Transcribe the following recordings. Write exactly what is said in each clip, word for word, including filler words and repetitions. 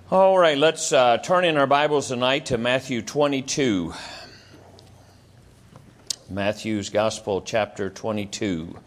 All right, let's uh, turn in our Bibles tonight to Matthew twenty-two. Matthew's Gospel, chapter twenty-two.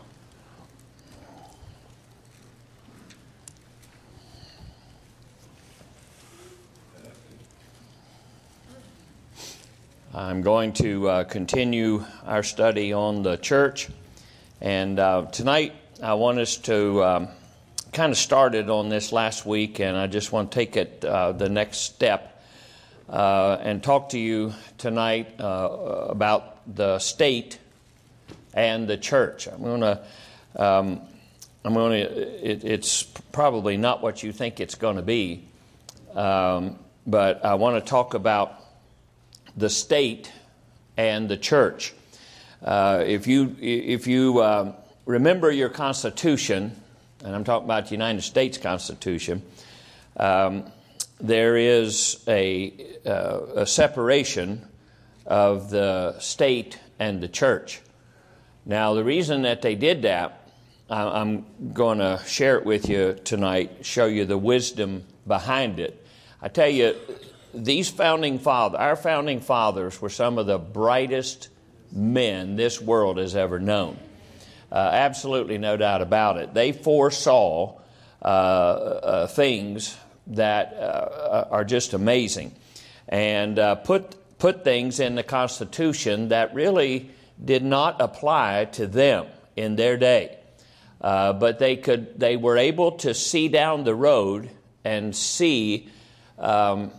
I'm going to uh, continue our study on the church, and uh, tonight I want us to um, kind of started on this last week, and I just want to take it uh, the next step uh, and talk to you tonight uh, about the state and the church. I'm going to, um, I'm going to. It, it's probably not what you think it's going to be, um, but I want to talk about the state and the church. Uh, if you if you uh, remember your Constitution, and I'm talking about the United States Constitution, um, there is a, uh, a separation of the state and the church. Now, the reason that they did that, I'm going to share it with you tonight, show you the wisdom behind it. I tell you, these founding fathers, our founding fathers were some of the brightest men this world has ever known. Uh, absolutely no doubt about it. They foresaw uh, uh, things that uh, are just amazing, and uh, put put things in the Constitution that really did not apply to them in their day. Uh, but they could they were able to see down the road and see um,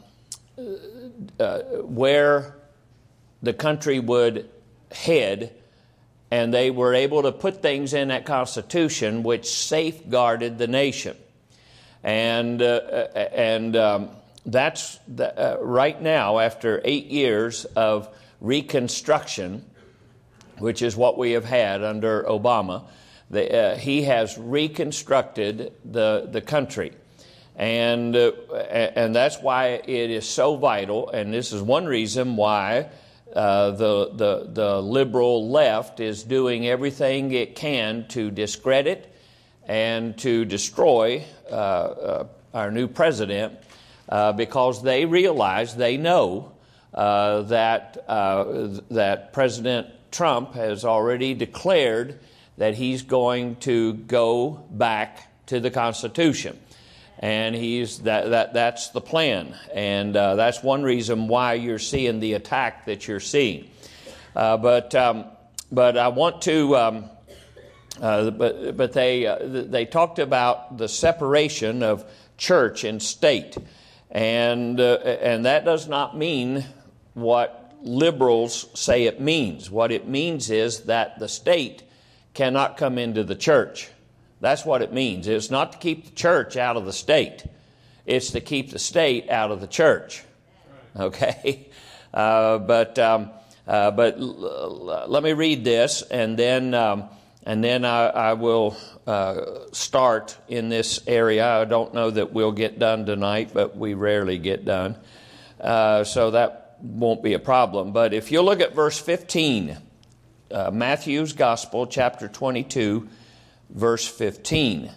uh, where the country would head. And they were able to put things in that Constitution which safeguarded the nation. And uh, and um, that's the, uh, right now, after eight years of Reconstruction, which is what we have had under Obama, the, uh, he has reconstructed the, the country. And, uh, and that's why it is so vital, and this is one reason why Uh, the, the the liberal left is doing everything it can to discredit and to destroy uh, uh, our new president uh, because they realize, they know uh, that uh, that President Trump has already declared that he's going to go back to the Constitution. And he's that, that that's the plan, and uh, that's one reason why you're seeing the attack that you're seeing. Uh, but um, but I want to. Um, uh, but but they uh, they talked about the separation of church and state, and uh, and that does not mean what liberals say it means. What it means is that the state cannot come into the church. That's what it means. It's not to keep the church out of the state. It's to keep the state out of the church. Okay? Uh, but um, uh, but l- l- let me read this, and then um, and then I, I will uh, start in this area. I don't know that we'll get done tonight, but we rarely get done, uh, so that won't be a problem. But if you look at verse fifteen, uh, Matthew's Gospel, chapter twenty-two. Verse fifteen,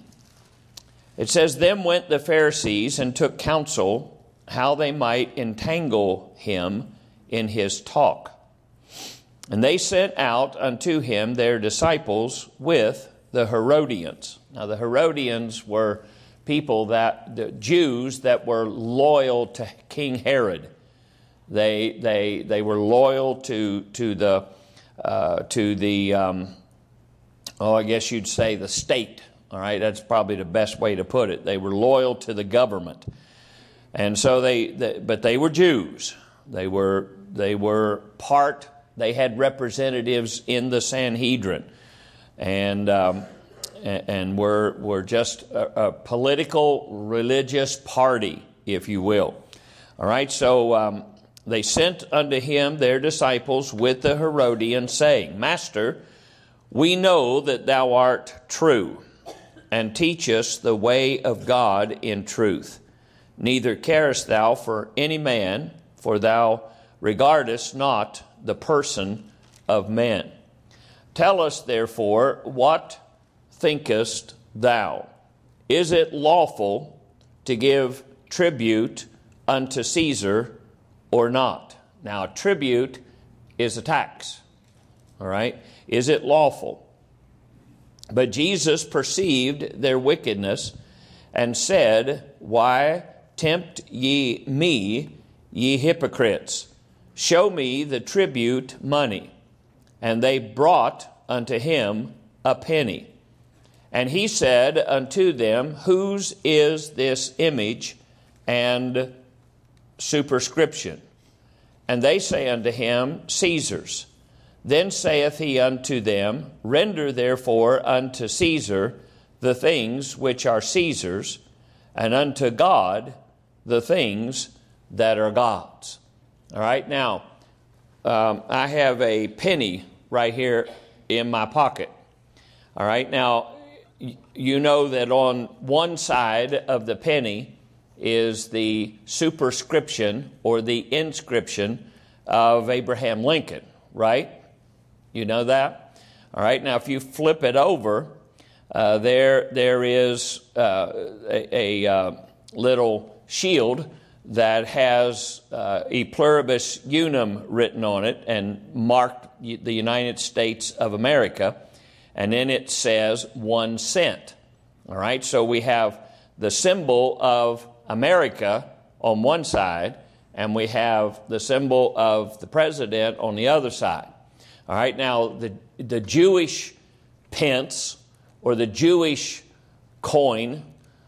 it says, "Then went the Pharisees and took counsel how they might entangle him in his talk. And they sent out unto him their disciples with the Herodians." Now the Herodians were people that, the Jews that were loyal to King Herod. They they they were loyal to to the uh, to the um, Oh, I guess you'd say the state. All right, that's probably the best way to put it. They were loyal to the government, and so they, they. But they were Jews. They were. They were part. They had representatives in the Sanhedrin, and um, and were were just a, a political, religious party, if you will. All right. So um, they sent unto him their disciples with the Herodians, saying, "Master, we know that thou art true, and teachest the way of God in truth. Neither carest thou for any man, for thou regardest not the person of men. Tell us, therefore, what thinkest thou? Is it lawful to give tribute unto Caesar or not? Now, a tribute is a tax. All right? Is it lawful? But Jesus perceived their wickedness and said, Why tempt ye me, ye hypocrites? Show me the tribute money. And they brought unto him a penny. And he said unto them, Whose is this image and superscription? And they say unto him, Caesar's. Then saith he unto them, Render therefore unto Caesar the things which are Caesar's, and unto God the things that are God's. All right, now, um, I have a penny right here in my pocket. All right, now, you know that on one side of the penny is the superscription or the inscription of Abraham Lincoln, right? You know that? All right, now if you flip it over, uh, there there is uh, a, a uh, little shield that has uh, E pluribus unum written on it and marked the United States of America, and then it says one cent. All right, so we have the symbol of America on one side, and we have the symbol of the president on the other side. All right, now the the Jewish pence or the Jewish coin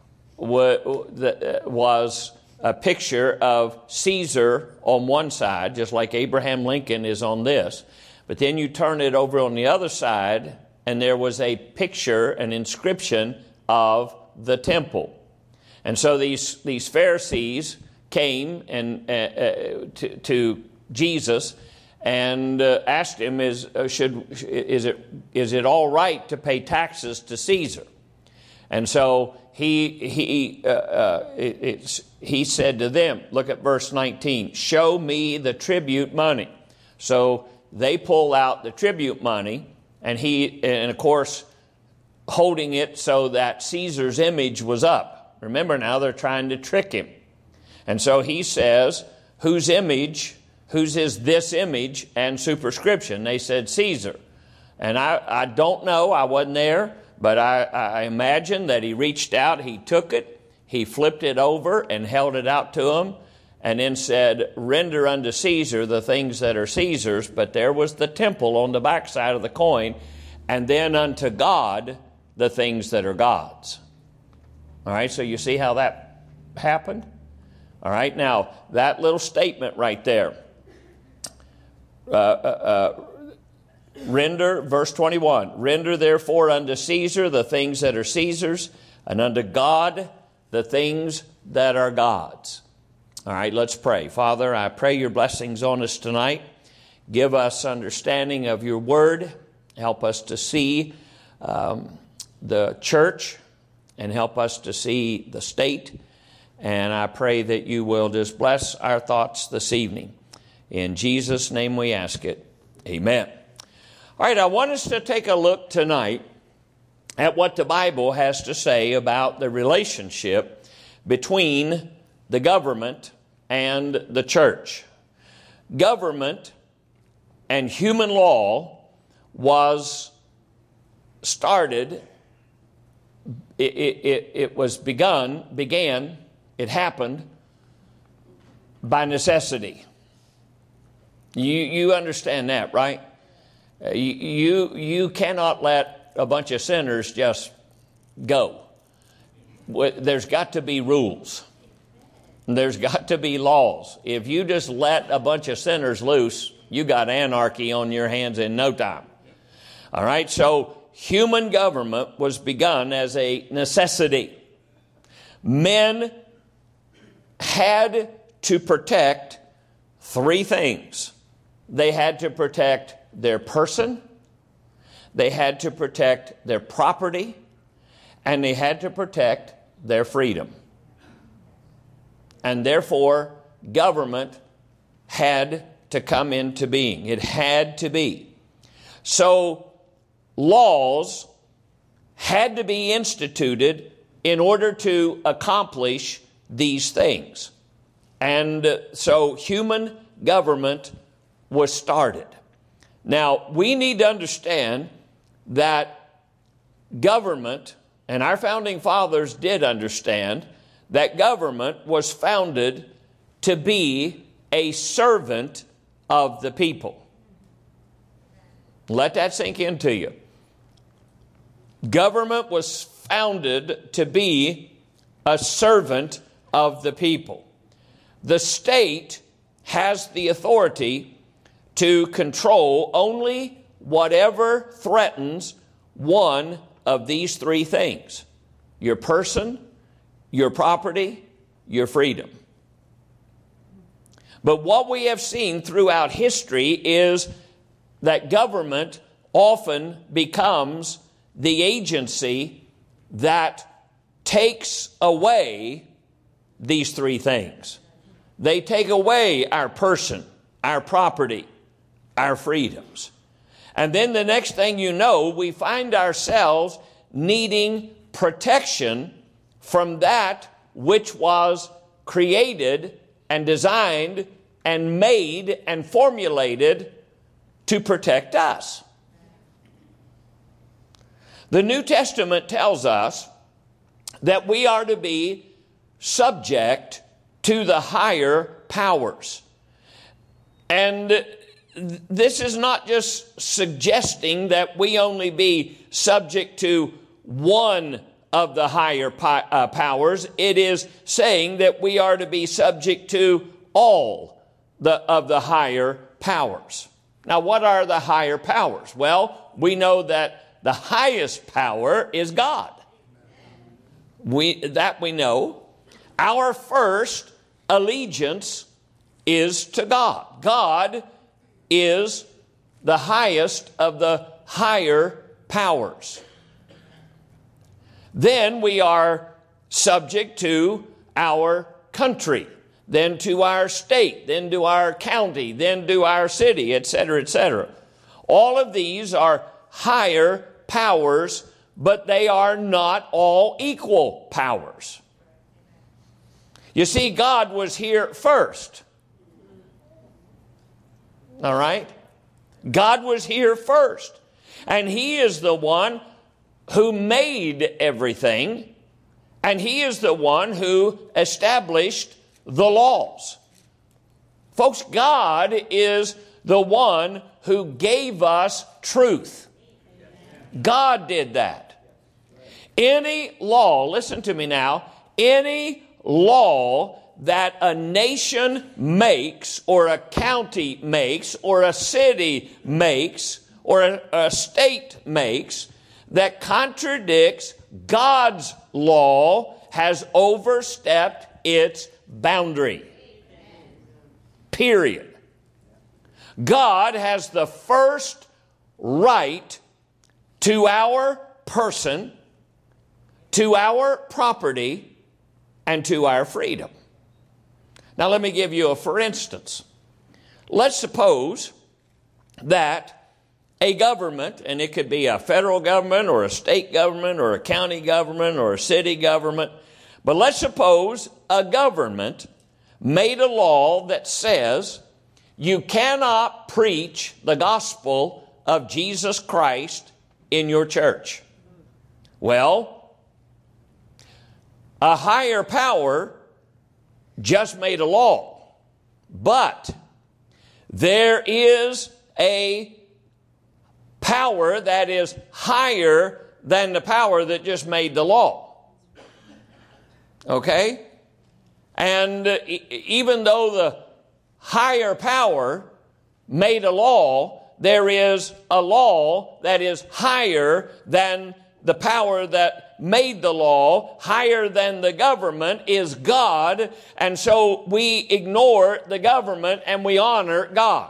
was a picture of Caesar on one side, just like Abraham Lincoln is on this. But then you turn it over on the other side, and there was a picture, an inscription of the temple. And so these, these Pharisees came and uh, uh, to, to Jesus and uh, asked him, "Is uh, should is it is it all right to pay taxes to Caesar?" And so he he uh, uh, it, it's, he said to them, look at verse nineteen, "Show me the tribute money." So they pull out the tribute money, and he and of course holding it so that Caesar's image was up. Remember, now they're trying to trick him. And so he says, "Whose image, whose is this image and superscription?" They said, "Caesar." And I, I don't know, I wasn't there, but I, I imagine that he reached out, he took it, he flipped it over and held it out to him, and then said, "Render unto Caesar the things that are Caesar's," but there was the temple on the backside of the coin, "and then unto God the things that are God's." All right, so you see how that happened? All right, now, that little statement right there, uh, uh, uh, render, verse twenty-one, "Render therefore unto Caesar the things that are Caesar's, and unto God the things that are God's." All right, let's pray. Father, I pray your blessings on us tonight. Give us understanding of your word. Help us to see um, the church, and help us to see the state. And I pray that you will just bless our thoughts this evening. In Jesus' name we ask it. Amen. All right, I want us to take a look tonight at what the Bible has to say about the relationship between the government and the church. Government and human law was started, it, it, it was begun, began, it happened by necessity. You, you understand that, right? You, you, you cannot let a bunch of sinners just go. There's got to be rules. There's got to be laws. If you just let a bunch of sinners loose, you got anarchy on your hands in no time. All right, so human government was begun as a necessity. Men had to protect three things. They had to protect their person, they had to protect their property, and they had to protect their freedom. And therefore, government had to come into being. It had to be. So, laws had to be instituted in order to accomplish these things. And uh, so human government was started. Now, we need to understand that government, and our founding fathers did understand, that government was founded to be a servant of the people. Let that sink into you. Government was founded to be a servant of the people. The state has the authority to control only whatever threatens one of these three things: your person, your property, your freedom. But what we have seen throughout history is that government often becomes the agency that takes away these three things. They take away our person, our property, our freedoms. And then the next thing you know, we find ourselves needing protection from that which was created and designed and made and formulated to protect us. The New Testament tells us that we are to be subject to the higher powers. And this is not just suggesting that we only be subject to one of the higher pi- uh, powers. It is saying that we are to be subject to all the, of the higher powers. Now, what are the higher powers? Well, we know that the highest power is God. We, that we know. Our first allegiance is to God. God is the highest of the higher powers. Then we are subject to our country, then to our state, then to our county, then to our city, et cetera, et cetera. All of these are higher powers, but they are not all equal powers. You see, God was here first. All right? God was here first. And He is the one who made everything. And He is the one who established the laws. Folks, God is the one who gave us truth. God did that. Any law, listen to me now, any law that a nation makes, or a county makes, or a city makes, or a, a state makes, that contradicts God's law has overstepped its boundary. Period. God has the first right to our person, to our property, and to our freedom. Now let me give you a for instance. Let's suppose that a government, and it could be a federal government or a state government or a county government or a city government, but let's suppose a government made a law that says you cannot preach the gospel of Jesus Christ in your church. Well, a higher power just made a law, but there is a power that is higher than the power that just made the law. Okay? And even though the higher power made a law, there is a law that is higher than the power that made the law. Higher than the government is God, and so we ignore the government and we honor God.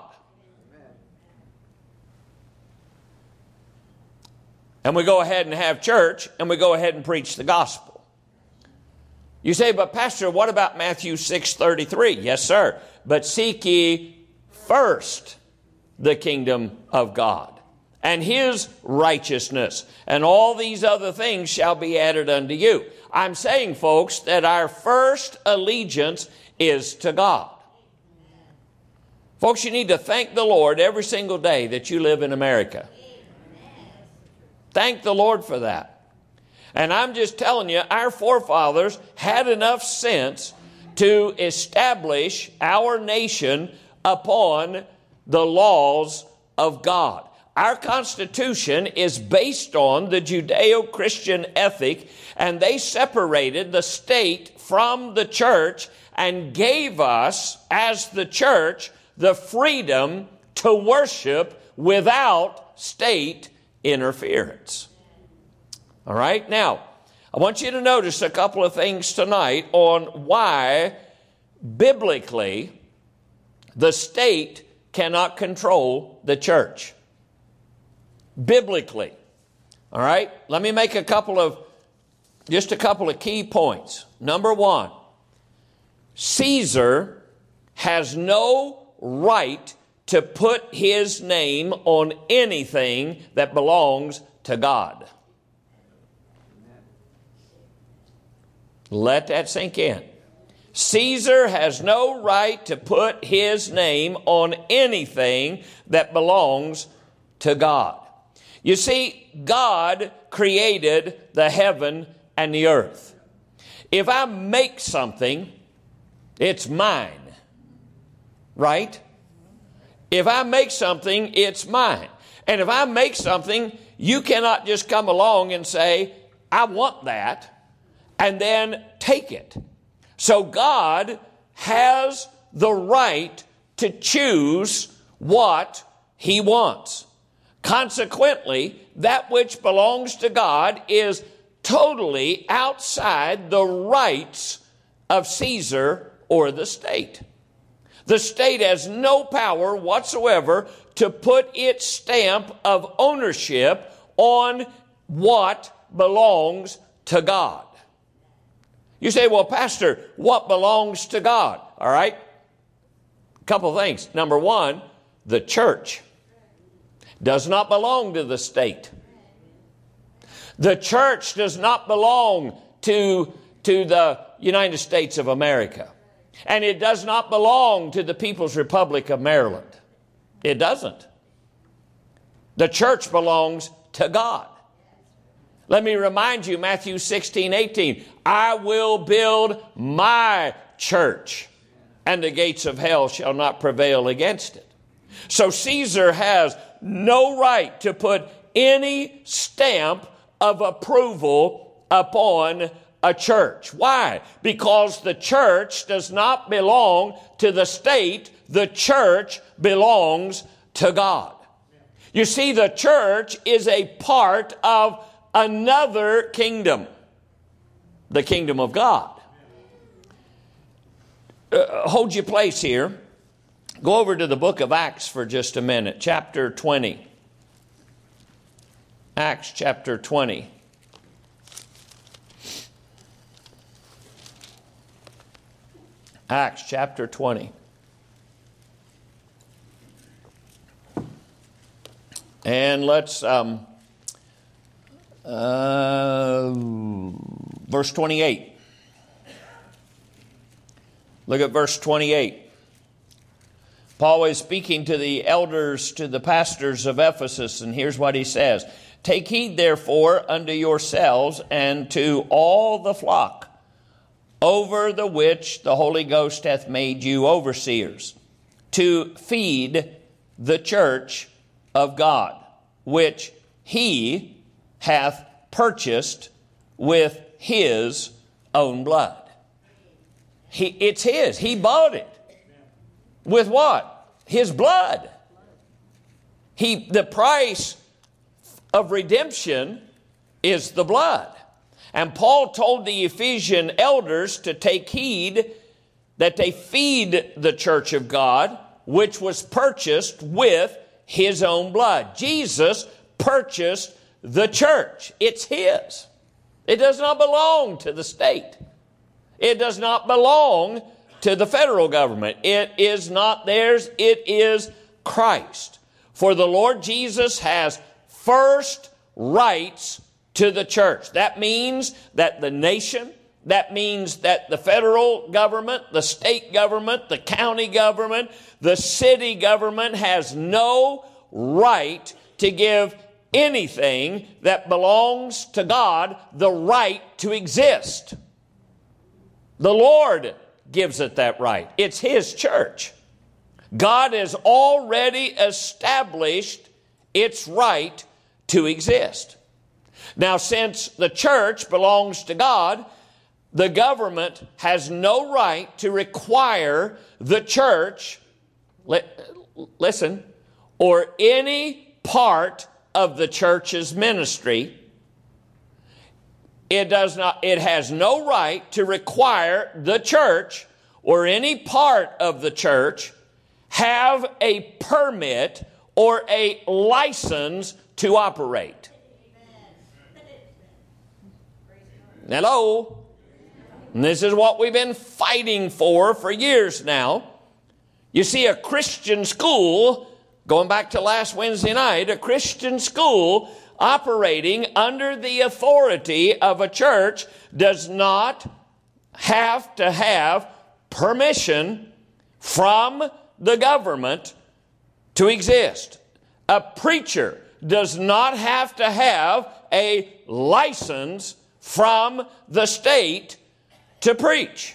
And we go ahead and have church, and we go ahead and preach the gospel. You say, but Pastor, what about Matthew six thirty-three? Yes, sir. But seek ye first the kingdom of God and His righteousness, and all these other things shall be added unto you. I'm saying, folks, that our first allegiance is to God. Folks, you need to thank the Lord every single day that you live in America. Thank the Lord for that. And I'm just telling you, our forefathers had enough sense to establish our nation upon the laws of God. Our Constitution is based on the Judeo-Christian ethic, and they separated the state from the church and gave us, as the church, the freedom to worship without state interference. All right? Now, I want you to notice a couple of things tonight on why, biblically, the state cannot control the church. Biblically. All right? Let me make a couple of, just a couple of key points. Number one, Caesar has no right to put his name on anything that belongs to God. Let that sink in. Caesar has no right to put his name on anything that belongs to God. You see, God created the heaven and the earth. If I make something, it's mine. Right? If I make something, it's mine. And if I make something, you cannot just come along and say, I want that, and then take it. So God has the right to choose what He wants. Consequently, that which belongs to God is totally outside the rights of Caesar or the state. The state has no power whatsoever to put its stamp of ownership on what belongs to God. You say, well, Pastor, what belongs to God? All right. A couple things. Number one, the church does not belong to the state. The church does not belong to, to the United States of America. And it does not belong to the People's Republic of Maryland. It doesn't. The church belongs to God. Let me remind you, Matthew sixteen, eighteen. I will build my church, and the gates of hell shall not prevail against it. So Caesar has no right to put any stamp of approval upon a church. Why? Because the church does not belong to the state. The church belongs to God. You see, the church is a part of another kingdom, the kingdom of God. Uh, hold your place here. Go over to the book of Acts for just a minute, chapter twenty. Acts chapter twenty. Acts chapter twenty. And let's, um, uh, verse twenty-eight. Look at verse twenty-eight. Paul is speaking to the elders, to the pastors of Ephesus, and here's what he says. Take heed, therefore, unto yourselves and to all the flock, over the which the Holy Ghost hath made you overseers, to feed the church of God, which He hath purchased with His own blood. He, it's His. He bought it. With what? His blood. He, the price of redemption is the blood. And Paul told the Ephesian elders to take heed that they feed the church of God, which was purchased with His own blood. Jesus purchased the church. It's His. It does not belong to the state. It does not belong to the federal government. It is not theirs. It is Christ. For the Lord Jesus has first rights to the church. That means that the nation, that means that the federal government, the state government, the county government, the city government has no right to give anything that belongs to God the right to exist. The Lord gives it that right. It's His church. God has already established its right to exist. Now, since the church belongs to God, the government has no right to require the church, li- listen, or any part of the church's ministry. It does not, it has no right to require the church or any part of the church have a permit or a license to operate. Hello? And this is what we've been fighting for for years now. You see, a Christian school, going back to last Wednesday night, a Christian school operating under the authority of a church does not have to have permission from the government to exist. A preacher does not have to have a license from the state to preach.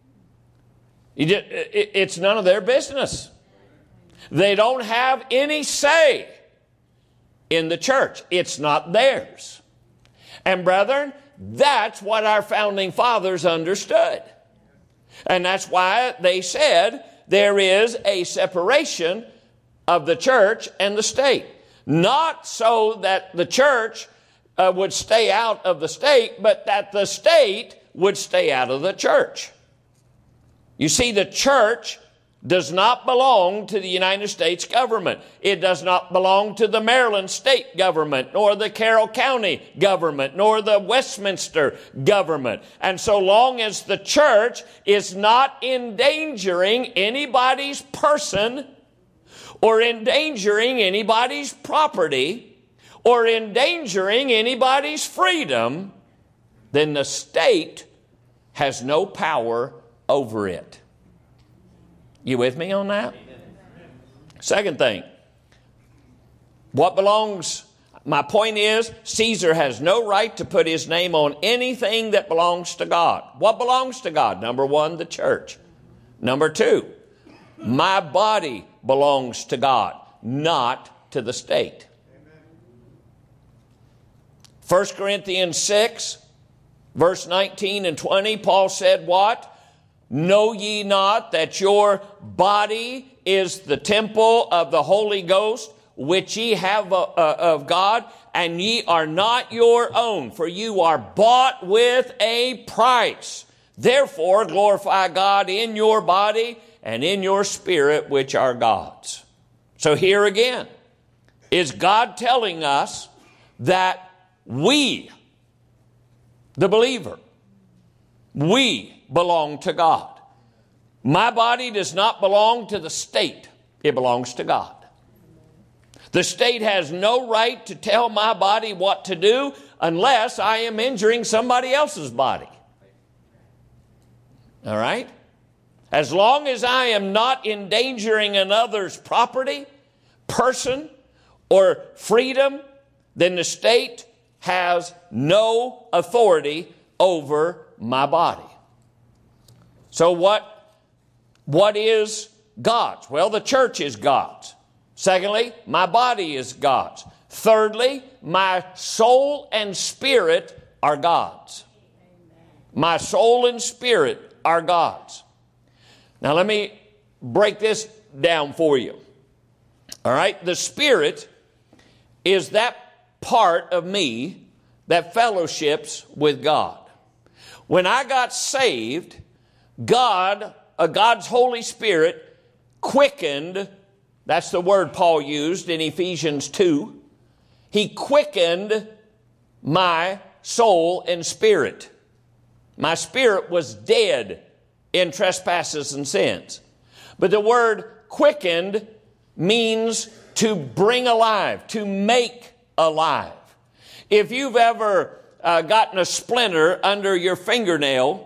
It's none of their business. They don't have any say in the church. It's not theirs. And brethren, that's what our founding fathers understood. And that's why they said there is a separation of the church and the state. Not so that the church uh, would stay out of the state, but that the state would stay out of the church. You see, the church does not belong to the United States government. It does not belong to the Maryland state government, nor the Carroll County government, nor the Westminster government. And so long as the church is not endangering anybody's person, or endangering anybody's property, or endangering anybody's freedom, then the state has no power over it. You with me on that? Second thing, what belongs, my point is, Caesar has no right to put his name on anything that belongs to God. What belongs to God? Number one, the church. Number two, my body belongs to God, not to the state. First Corinthians six, verse nineteen and twenty, Paul said what? Know ye not that your body is the temple of the Holy Ghost, which ye have uh, uh, of God, and ye are not your own, for you are bought with a price. Therefore glorify God in your body and in your spirit, which are God's. So here again, is God telling us that we, the believer, we belong to God. My body does not belong to the state. It belongs to God. The state has no right to tell my body what to do unless I am injuring somebody else's body. All right? As long as I am not endangering another's property, person, or freedom, then the state has no authority over my body. So what, what is God's? Well, the church is God's. Secondly, my body is God's. Thirdly, my soul and spirit are God's. My soul and spirit are God's. Now let me break this down for you. All right, the spirit is that part of me that fellowships with God. When I got saved, God, uh, God's Holy Spirit quickened, that's the word Paul used in Ephesians two. He quickened my soul and spirit. My spirit was dead in trespasses and sins. But the word quickened means to bring alive, to make alive. If you've ever uh, gotten a splinter under your fingernail,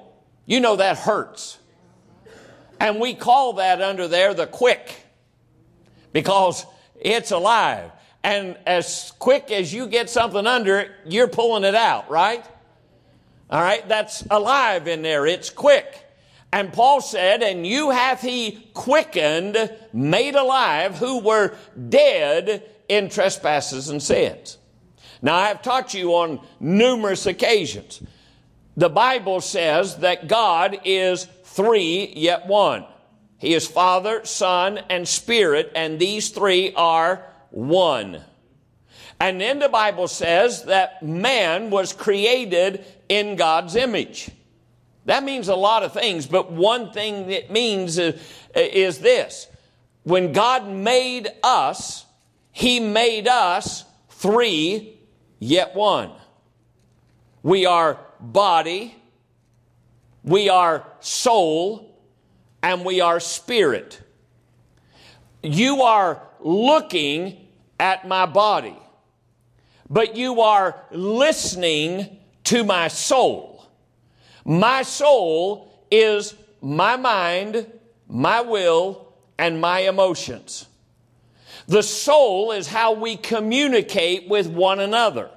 You know that hurts. And we call that under there the quick, because it's alive. And as quick as you get something under it, you're pulling it out, right? All right, that's alive in there. It's quick. And Paul said, and you hath he quickened, made alive, who were dead in trespasses and sins. Now, I have taught you on numerous occasions. The Bible says that God is three, yet one. He is Father, Son, and Spirit, and these three are one. And then the Bible says that man was created in God's image. That means a lot of things, but one thing it means is, is this. When God made us, He made us three, yet one. We are body, we are soul, and we are spirit. You are looking at my body, but you are listening to my soul. My soul is my mind, my will, and my emotions. The soul is how we communicate with one another.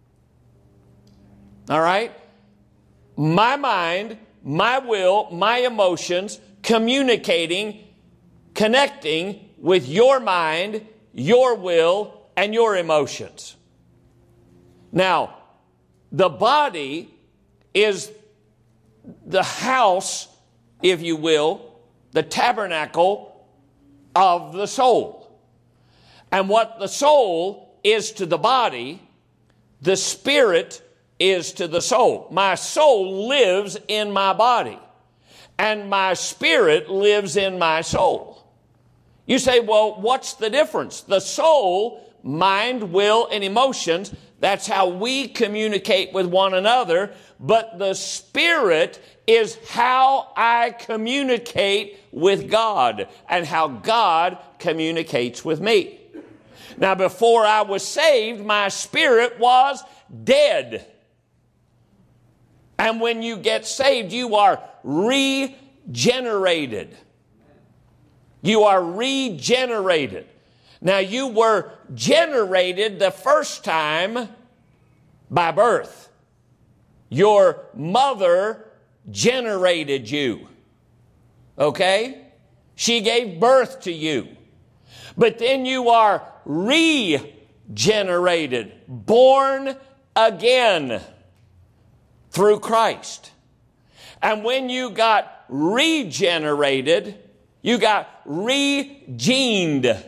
All right? My mind, my will, my emotions, communicating, connecting with your mind, your will, and your emotions. Now, the body is the house, if you will, the tabernacle of the soul. And what the soul is to the body, the spirit is to the soul. My soul lives in my body, and my spirit lives in my soul. You say, well, what's the difference? The soul, mind, will, and emotions, that's how we communicate with one another. But the Spirit is how I communicate with God and how God communicates with me. Now, before I was saved, my spirit was dead. And when you get saved, you are regenerated. You are regenerated. Now, you were generated the first time by birth. Your mother generated you. Okay? She gave birth to you. But then you are regenerated, born again through Christ. And when you got regenerated, you got regened.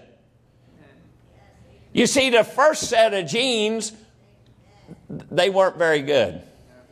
You see, the first set of genes, they weren't very good.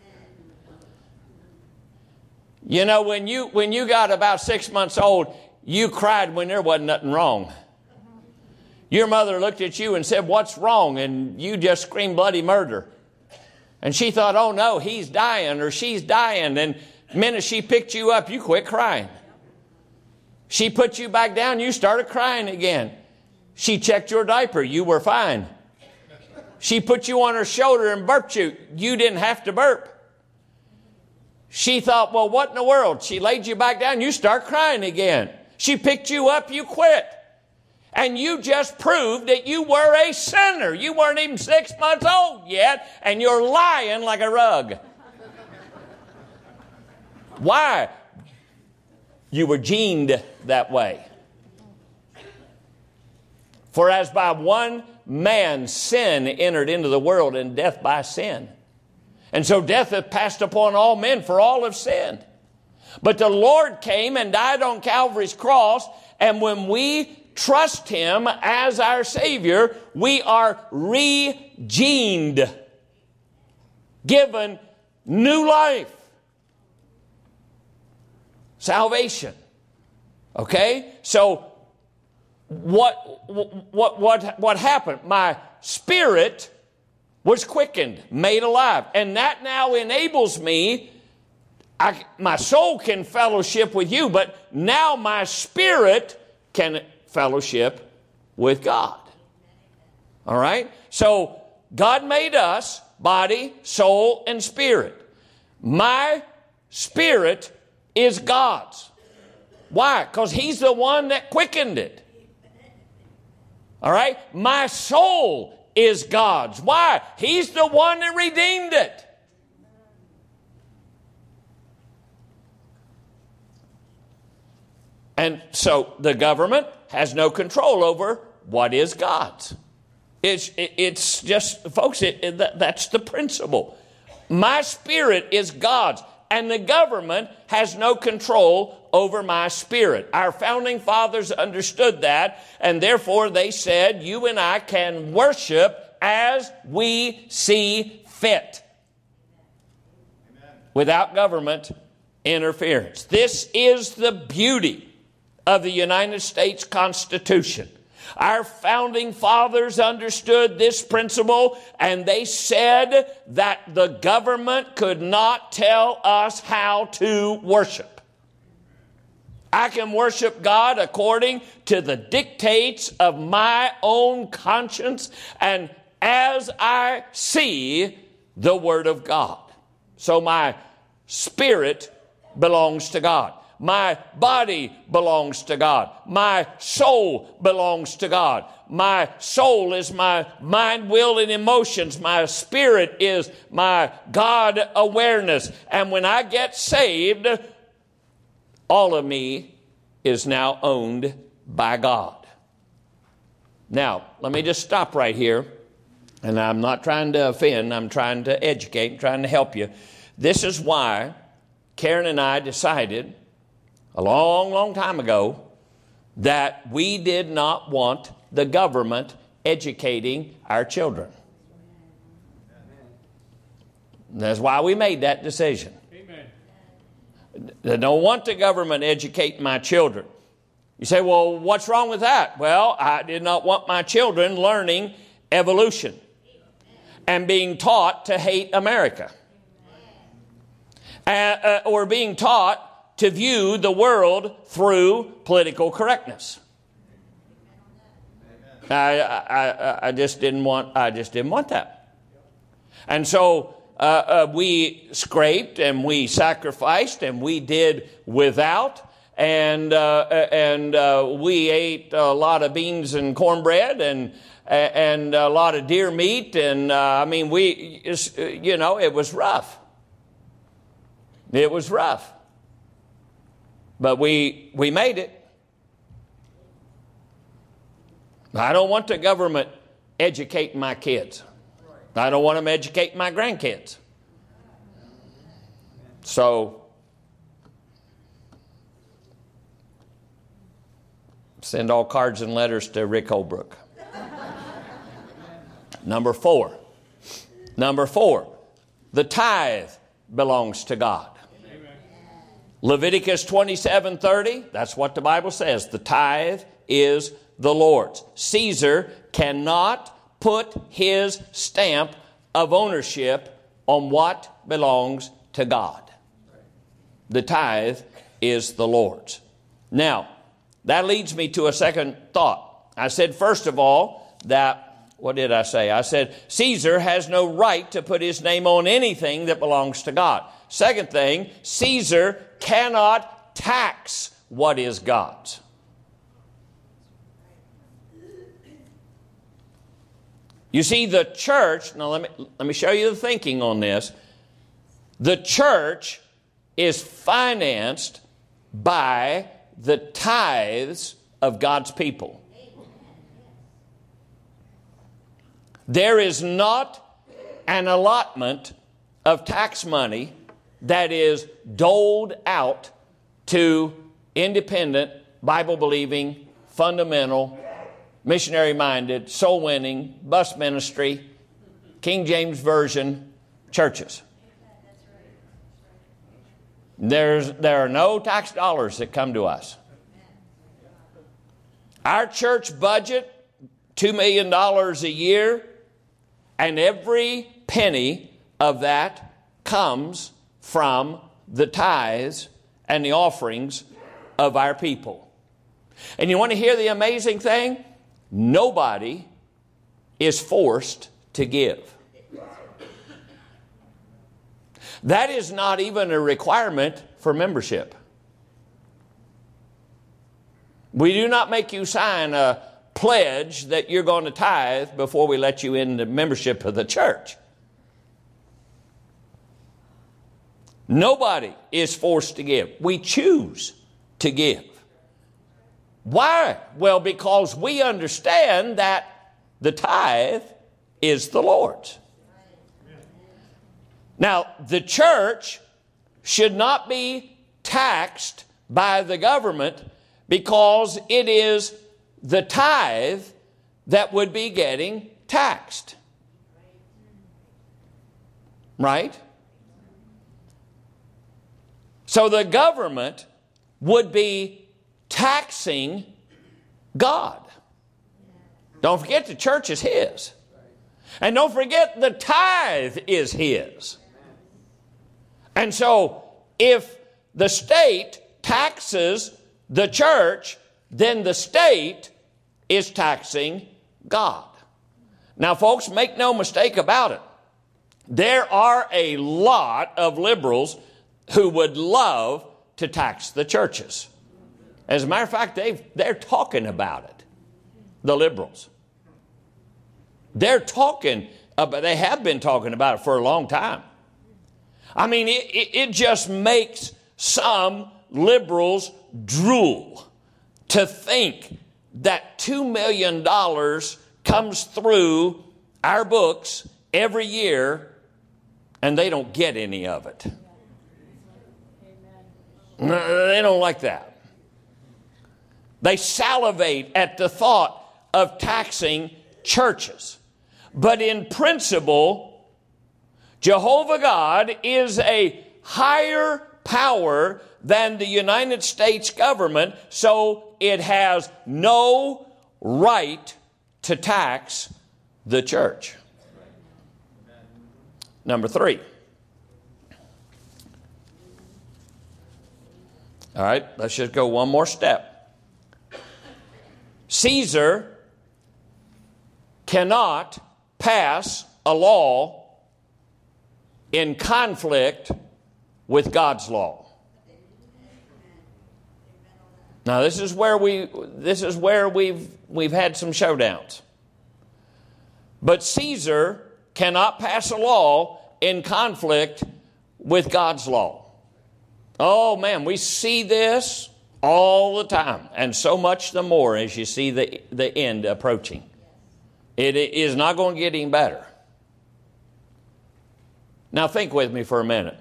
You know, when you when you got about six months old, you cried when there wasn't nothing wrong. Your mother looked at you and said, "What's wrong?" And you just screamed bloody murder. And she thought, "Oh no, he's dying or she's dying." And the minute she picked you up, you quit crying. She put you back down, you started crying again. She checked your diaper, you were fine. She put you on her shoulder and burped you. You didn't have to burp. She thought, well, what in the world? She laid you back down, you start crying again. She picked you up, you quit. And you just proved that you were a sinner. You weren't even six months old yet, and you're lying like a rug. Why? You were gened that way. For as by one man sin entered into the world, and death by sin. And so death hath passed upon all men, for all have sinned. But the Lord came and died on Calvary's cross, and when we trust Him as our Savior, we are regened, given new life, salvation. Okay? So what what what what happened? My spirit was quickened, made alive. And that now enables me, I, my soul can fellowship with you, but now my spirit can fellowship with God. All right? So God made us, body, soul, and spirit. My spirit is God's. Why? Because He's the one that quickened it. All right? My soul is God's. Why? He's the one that redeemed it. And so the government has no control over what is God's. It's, it's just, folks, it, it, that, that's the principle. My spirit is God's, and the government has no control over my spirit. Our founding fathers understood that, and therefore they said, you and I can worship as we see fit. Amen. Without government interference. This is the beauty of the United States Constitution. Our founding fathers understood this principle, and they said that the government could not tell us how to worship. I can worship God according to the dictates of my own conscience and as I see the Word of God. So my spirit belongs to God. My body belongs to God. My soul belongs to God. My soul is my mind, will, and emotions. My spirit is my God awareness. And when I get saved, all of me is now owned by God. Now, let me just stop right here. And I'm not trying to offend. I'm trying to educate, trying to help you. This is why Karen and I decided a long, long time ago that we did not want the government educating our children. That's why we made that decision. Amen. They don't want the government educating my children. You say, well, what's wrong with that? Well, I did not want my children learning evolution and being taught to hate America. Uh, uh, or being taught to view the world through political correctness. I, I, I just didn't want. I just didn't want that. And so uh, uh, we scraped and we sacrificed and we did without, and uh, and uh, we ate a lot of beans and cornbread and and a lot of deer meat, and uh, I mean we, you know, it was rough. It was rough. But we we made it. I don't want the government educating my kids. I don't want them educating my grandkids. So, send all cards and letters to Rick Holbrook. Number four. Number four. The tithe belongs to God. Leviticus twenty-seven thirty, that's what the Bible says. The tithe is the Lord's. Caesar cannot put his stamp of ownership on what belongs to God. The tithe is the Lord's. Now, that leads me to a second thought. I said, first of all, that, what did I say? I said, Caesar has no right to put his name on anything that belongs to God. Second thing, Caesar cannot tax what is God's. You see, the church, now let me, let me show you the thinking on this. The church is financed by the tithes of God's people. There is not an allotment of tax money that is doled out to independent, Bible-believing, fundamental, missionary-minded, soul-winning, bus ministry, King James Version churches. There's, there are no tax dollars that come to us. Our church budget, two million dollars a year, and every penny of that comes from the tithes and the offerings of our people. And you want to hear the amazing thing? Nobody is forced to give. That is not even a requirement for membership. We do not make you sign a pledge that you're going to tithe before we let you in the membership of the church. Nobody is forced to give. We choose to give. Why? Well, because we understand that the tithe is the Lord's. Now, the church should not be taxed by the government because it is the tithe that would be getting taxed. Right? So the government would be taxing God. Don't forget the church is His. And don't forget the tithe is His. And so if the state taxes the church, then the state is taxing God. Now, folks, make no mistake about it. There are a lot of liberals who would love to tax the churches. As a matter of fact, they've, they're talking about it, the liberals. They're talking about, they have been talking about it for a long time. I mean, it, it, it just makes some liberals drool to think that two million dollars comes through our books every year and they don't get any of it. No, they don't like that. They salivate at the thought of taxing churches. But in principle, Jehovah God is a higher power than the United States government, so it has no right to tax the church. Number three. All right, let's just go one more step. Caesar cannot pass a law in conflict with God's law. Now, this is where we this is where we've we've had some showdowns. But Caesar cannot pass a law in conflict with God's law. Oh man, we see this all the time, and so much the more as you see the, the end approaching. It is not going to get any better. Now think with me for a minute.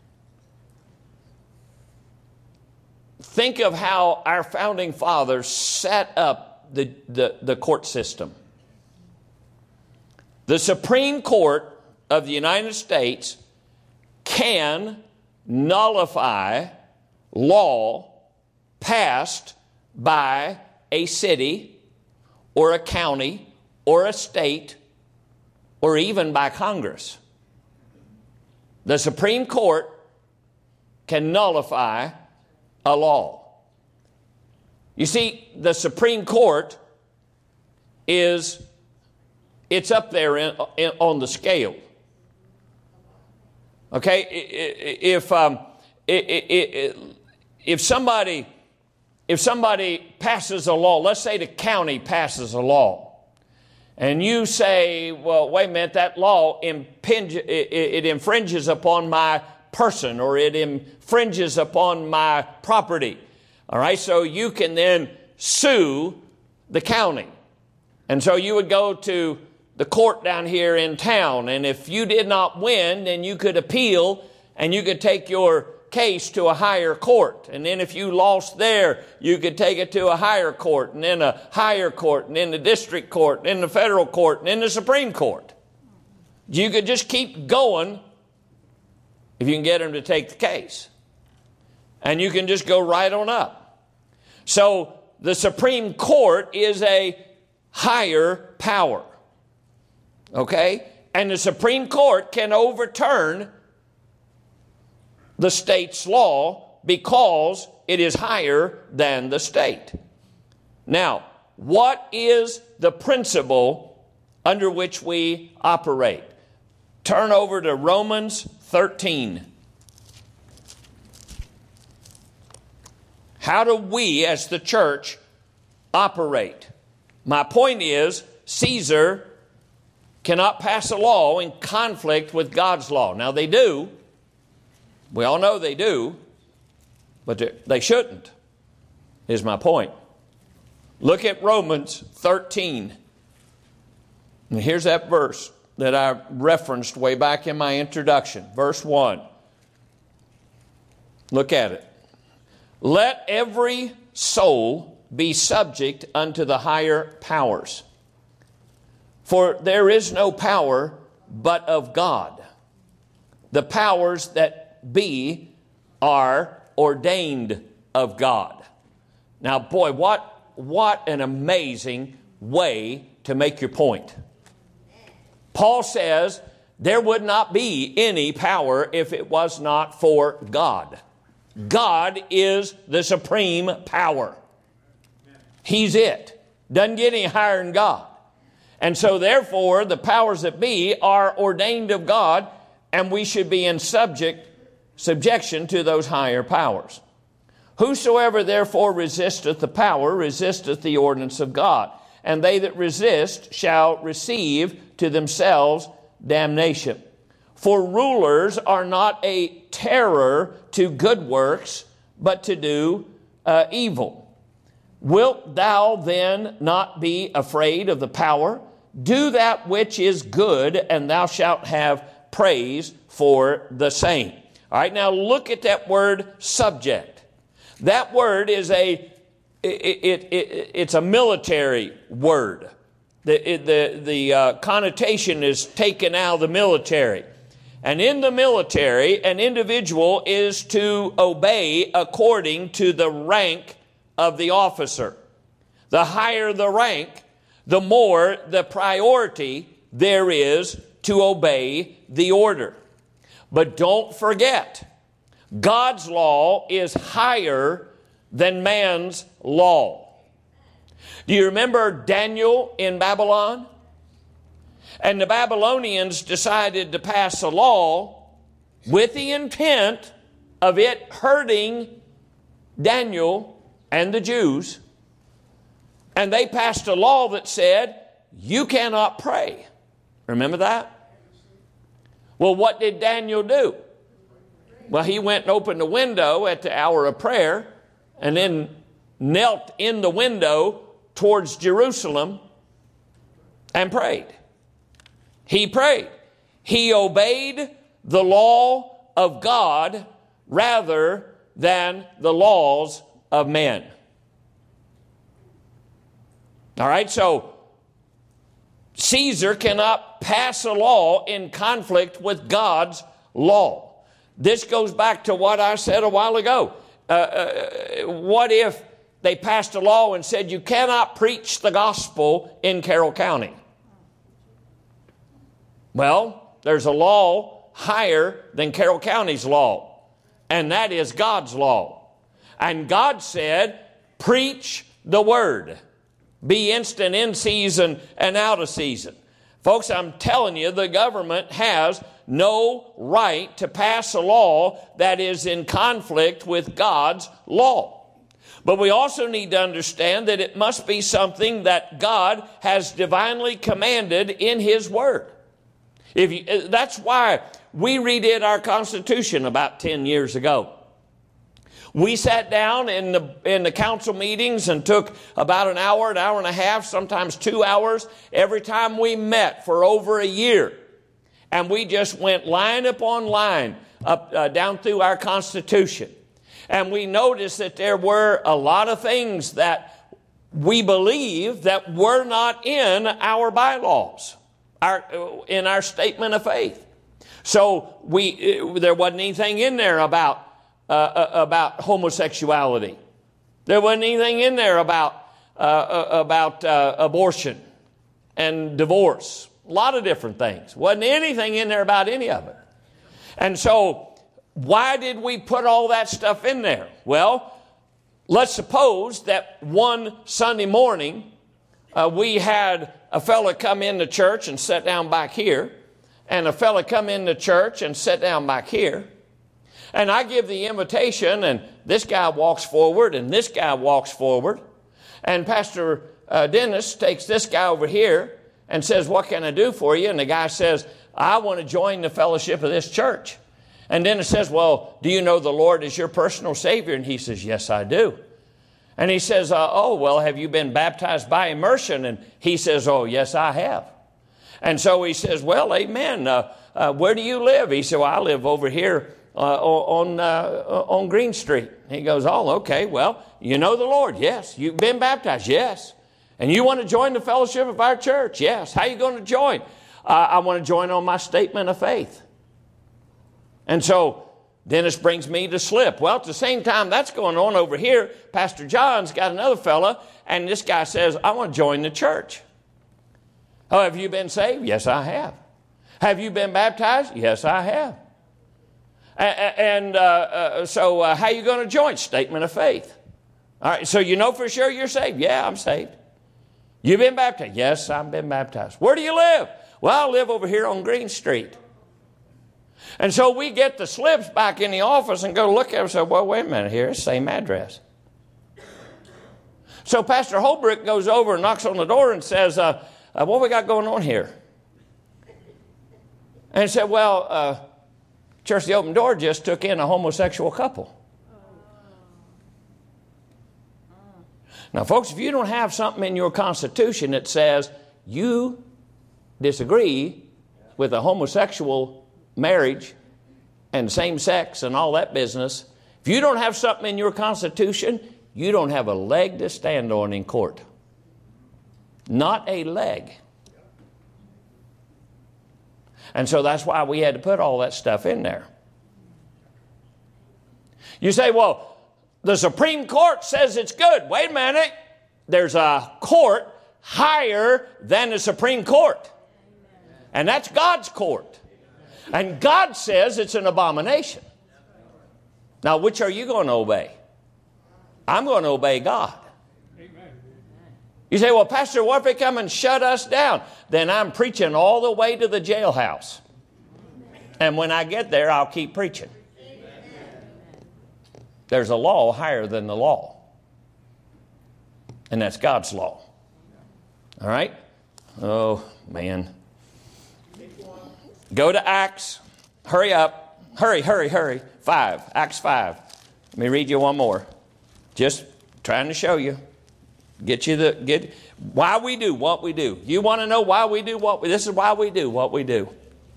Think of how our founding fathers set up the, the, the court system. The Supreme Court of the United States can nullify law passed by a city or a county or a state or even by Congress. The Supreme Court can nullify a law. You see, the Supreme Court is, it's up there in, in, on the scale. Okay, if um, if somebody if somebody passes a law, let's say the county passes a law, and you say, "Well, wait a minute, that law impinge, it, it infringes upon my person, or it infringes upon my property." All right, so you can then sue the county, and so you would go to the court down here in town, and if you did not win, then you could appeal and you could take your case to a higher court. And then if you lost there, you could take it to a higher court, and then a higher court, and then the district court, and then the federal court, and then the Supreme Court. You could just keep going if you can get them to take the case. And you can just go right on up. So the Supreme Court is a higher power. Okay? And the Supreme Court can overturn the state's law because it is higher than the state. Now, what is the principle under which we operate? Turn over to Romans thirteen. How do we as the church operate. My point is, Caesar cannot pass a law in conflict with God's law. Now they do. We all know they do. But they shouldn't, is my point. Look at Romans thirteen. And here's that verse that I referenced way back in my introduction. Verse one. Look at it. Let every soul be subject unto the higher powers. For there is no power but of God. The powers that be are ordained of God. Now, boy, what, what an amazing way to make your point. Paul says there would not be any power if it was not for God. God is the supreme power. He's it. Doesn't get any higher than God. And so therefore the powers that be are ordained of God, and we should be in subject subjection to those higher powers. Whosoever therefore resisteth the power resisteth the ordinance of God, and they that resist shall receive to themselves damnation. For rulers are not a terror to good works, but to do uh, evil. Wilt thou then not be afraid of the power? Do that which is good, and thou shalt have praise for the same. All right, now look at that word subject. That word is a it, it, it, it's a military word. The it, the the uh, connotation is taken out of the military. And in the military, an individual is to obey according to the rank of the officer. The higher the rank, the more the priority there is to obey the order. But don't forget, God's law is higher than man's law. Do you remember Daniel in Babylon? And the Babylonians decided to pass a law with the intent of it hurting Daniel and the Jews. And they passed a law that said, you cannot pray. Remember that? Well, what did Daniel do? Well, he went and opened the window at the hour of prayer and then knelt in the window towards Jerusalem and prayed. He prayed. He obeyed the law of God rather than the laws of men. All right, so Caesar cannot pass a law in conflict with God's law. This goes back to what I said a while ago. Uh, uh, what if they passed a law and said you cannot preach the gospel in Carroll County? Well, there's a law higher than Carroll County's law, and that is God's law. And God said, preach the word. Be instant in season and out of season. Folks, I'm telling you, the government has no right to pass a law that is in conflict with God's law. But we also need to understand that it must be something that God has divinely commanded in His Word. If you, that's why we redid our Constitution about ten years ago. We sat down in the in the council meetings and took about an hour, an hour and a half, sometimes two hours, every time we met for over a year. And we just went line upon line up uh, down through our Constitution. And we noticed that there were a lot of things that we believe that were not in our bylaws, our in our statement of faith. So we uh, there wasn't anything in there about Uh, about homosexuality. There wasn't anything in there about uh, uh, about uh, abortion and divorce. A lot of different things. Wasn't anything in there about any of it. And so, why did we put all that stuff in there? Well, let's suppose that one Sunday morning uh, we had a fella come into church and sit down back here, and a fella come into church and sit down back here. And I give the invitation, and this guy walks forward, and this guy walks forward. And Pastor uh, Dennis takes this guy over here and says, what can I do for you? And the guy says, I want to join the fellowship of this church. And Dennis says, well, do you know the Lord is your personal Savior? And he says, yes, I do. And he says, uh, oh, well, have you been baptized by immersion? And he says, oh, yes, I have. And so he says, well, amen. Uh, uh, where do you live? He said, well, I live over here uh, on, uh, on Green Street. He goes, oh, okay, well, you know the Lord? Yes. You've been baptized? Yes. And you want to join the fellowship of our church? Yes. How are you going to join? Uh, I want to join on my statement of faith. And so Dennis brings me the slip. Well, at the same time that's going on over here, Pastor John's got another fella, and this guy says, I want to join the church. Oh, have you been saved? Yes, I have. Have you been baptized? Yes, I have. And uh, uh, so uh, how are you going to join? Statement of faith. All right, so you know for sure you're saved? Yeah, I'm saved. You've been baptized? Yes, I've been baptized. Where do you live? Well, I live over here on Green Street. And so we get the slips back in the office and go look at them and say, well, wait a minute here, it's the same address. So Pastor Holbrook goes over and knocks on the door and says, uh, uh, what we got going on here? And he said, well, uh, Church of the Open Door just took in a homosexual couple. Now, folks, if you don't have something in your Constitution that says you disagree with a homosexual marriage and same sex and all that business, if you don't have something in your Constitution, you don't have a leg to stand on in court. Not a leg. And so that's why we had to put all that stuff in there. You say, well, the Supreme Court says it's good. Wait a minute. There's a court higher than the Supreme Court. And that's God's court. And God says it's an abomination. Now, which are you going to obey? I'm going to obey God. You say, well, Pastor, what if they come and shut us down? Then I'm preaching all the way to the jailhouse. And when I get there, I'll keep preaching. There's a law higher than the law. And that's God's law. All right? Oh, man. Go to Acts. Hurry up. Hurry, hurry, hurry. Five. Acts five. Let me read you one more. Just trying to show you. Get you the, get, why we do what we do. You want to know why we do what we, this is why we do what we do.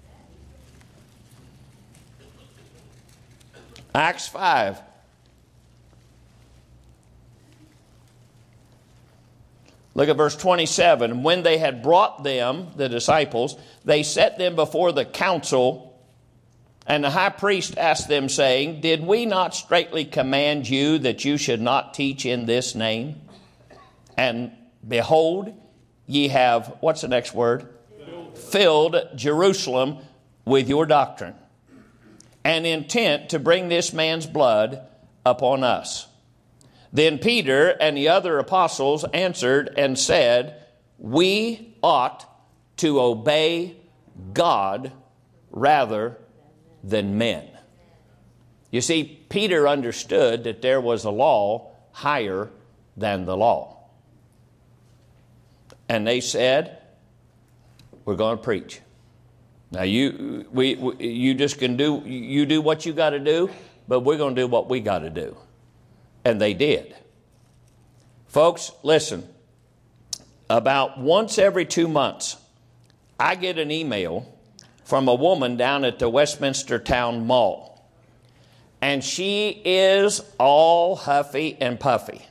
Acts five. Look at verse twenty-seven. When they had brought them, the disciples, they set them before the council, and the high priest asked them, saying, did we not straitly command you that you should not teach in this name? And behold, ye have, what's the next word? Filled, Filled Jerusalem with your doctrine, and intent to bring this man's blood upon us. Then Peter and the other apostles answered and said, we ought to obey God rather than men. You see, Peter understood that there was a law higher than the law. And they said, we're going to preach. Now, you we, we you just can do, you do what you got to do, but we're going to do what we got to do. And they did. Folks, listen. About once every two months, I get an email from a woman down at the Westminster Town Mall. And she is all huffy and puffy.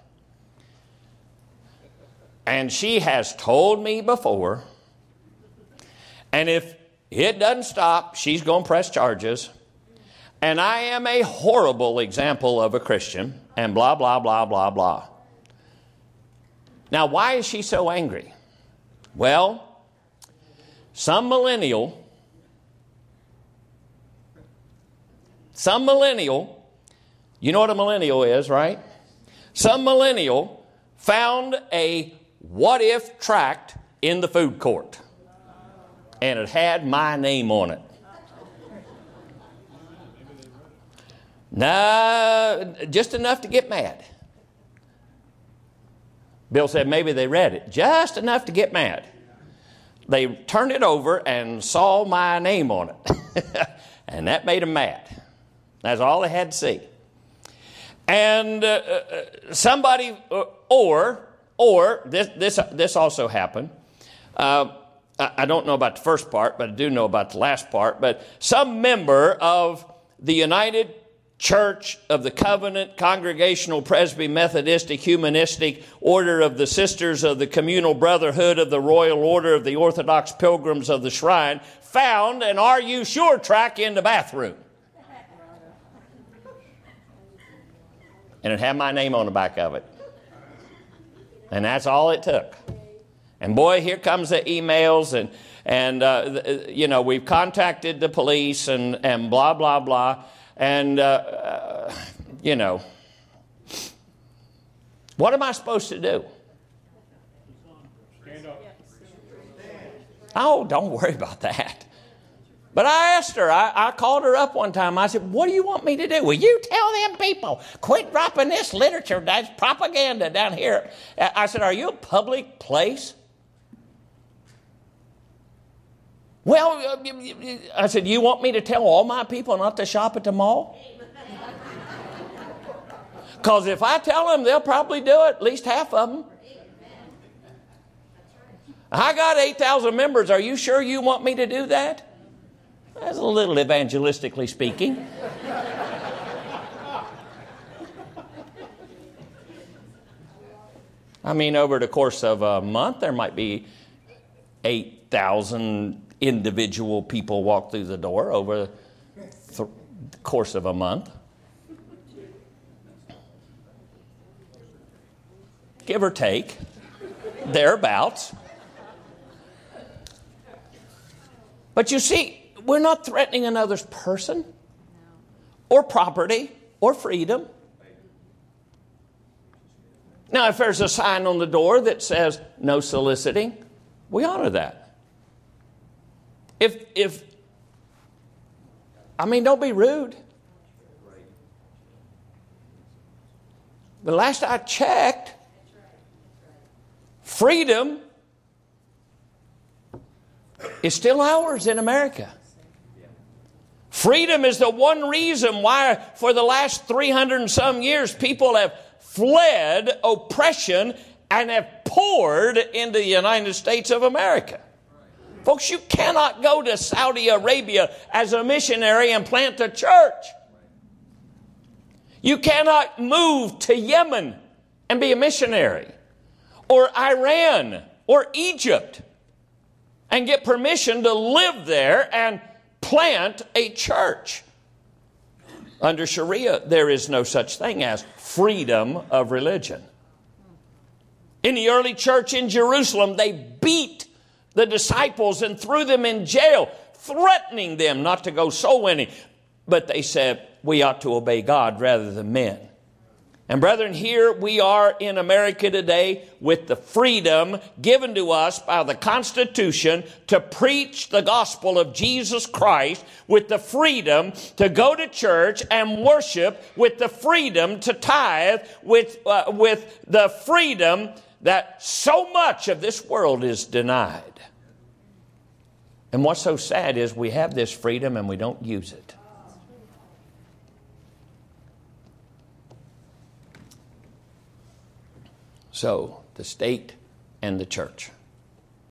And she has told me before, and if it doesn't stop, she's going to press charges. And I am a horrible example of a Christian, and blah, blah, blah, blah, blah. Now, why is she so angry? Well, some millennial, some millennial, you know what a millennial is, right? Some millennial found a what if tract in the food court. And it had my name on it. No, just enough to get mad. Bill said maybe they read it just enough to get mad. They turned it over and saw my name on it. And that made them mad. That's all they had to see. And uh, uh, somebody, uh, or, or, this, this, this also happened. Uh, I, I don't know about the first part, but I do know about the last part. But some member of the United Church of the Covenant, Congregational, Presby, Methodistic, Humanistic Order of the Sisters of the Communal Brotherhood of the Royal Order of the Orthodox Pilgrims of the Shrine found an Are You Sure track in the bathroom. And it had my name on the back of it. And that's all it took. And boy, here comes the emails and, and uh, you know, we've contacted the police and, and blah, blah, blah. And, uh, uh, you know, what am I supposed to do? Stand up. Oh, don't worry about that. But I asked her, I, I called her up one time. I said, what do you want me to do? Will you tell them people, quit dropping this literature, that's propaganda down here. I said, are you a public place? Well, I said, you want me to tell all my people not to shop at the mall? Because if I tell them, they'll probably do it, at least half of them. I got eight thousand members. Are you sure you want me to do that? That's a little evangelistically speaking. I mean, over the course of a month, there might be eight thousand individual people walk through the door over the course of a month. Give or take, thereabouts. But you see, we're not threatening another's person or property or freedom. Now, if there's a sign on the door that says no soliciting, we honor that. If, if, I mean, don't be rude. The last I checked, freedom is still ours in America. Freedom is the one reason why for the last three hundred and some years people have fled oppression and have poured into the United States of America. Folks, you cannot go to Saudi Arabia as a missionary and plant a church. You cannot move to Yemen and be a missionary, or Iran, or Egypt, and get permission to live there and plant a church. Under Sharia, there is no such thing as freedom of religion. In the early church in Jerusalem, they beat the disciples and threw them in jail, threatening them not to go soul winning. But they said, we ought to obey God rather than men. And brethren, here we are in America today with the freedom given to us by the Constitution to preach the gospel of Jesus Christ, with the freedom to go to church and worship, with the freedom to tithe, with, uh, with the freedom that so much of this world is denied. And what's so sad is we have this freedom and we don't use it. So, the state and the church.